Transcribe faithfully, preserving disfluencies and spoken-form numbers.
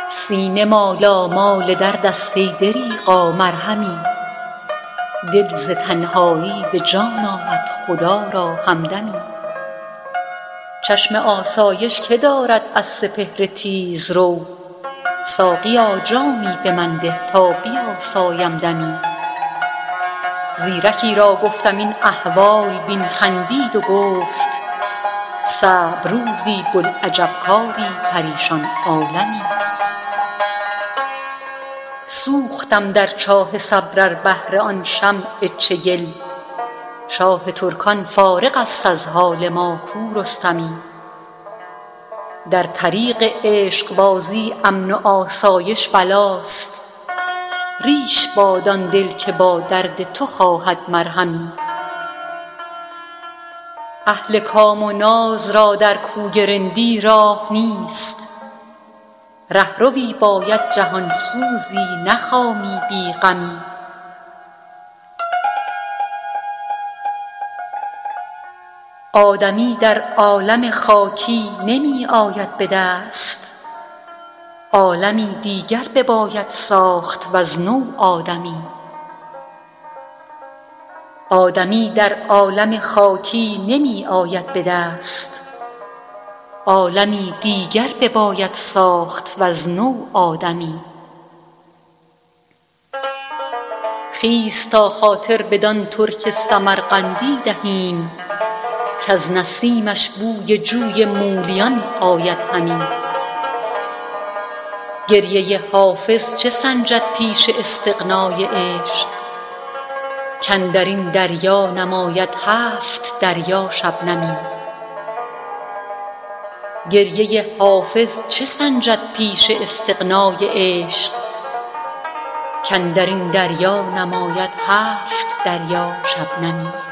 سینه مالامال درد است ای دریغا مرهمی. دل ز تنهایی به جان آمد خدا را همدمی. چشم آسایش که دارد از سپهر تیزرو، ساقیا جامی به من ده تا بیاسایم دمی. زیرکی را گفتم این احوال بین، خندید و گفت صعب روزی بوالعجب کاری پریشان عالمی. سوختم در چاه صبر ار بهر آن شمع چگل، شاه ترکان فارغ است از حال ما کو رستمی. در طریق عشقبازی امن و آسایش بلاست، ریش باد آن دل که با درد تو خواهد مرهمی. اهل کام و ناز را در کوی رندی راه نیست، رهروی باید جهان سوزی نه خامی بی غمی. آدمی در عالم خاکی نمی آید به دست، عالمی دیگر بباید ساخت وز نو آدمی. آدمی در عالم خاکی نمی آید به دست، عالمی دیگر بباید ساخت وز نو آدمی. خیز تا خاطر بدان ترک سمرقندی دهیم، کز نسیمش بوی جوی مولیان آید همی. گریه حافظ چه سنجد پیش استغنای عشق، کاندر این دریا نماید هفت دریا شبنمی. گریه حافظ چه سنجد پیش استغنای عشق، کاندر این دریا نماید هفت دریا شبنمی.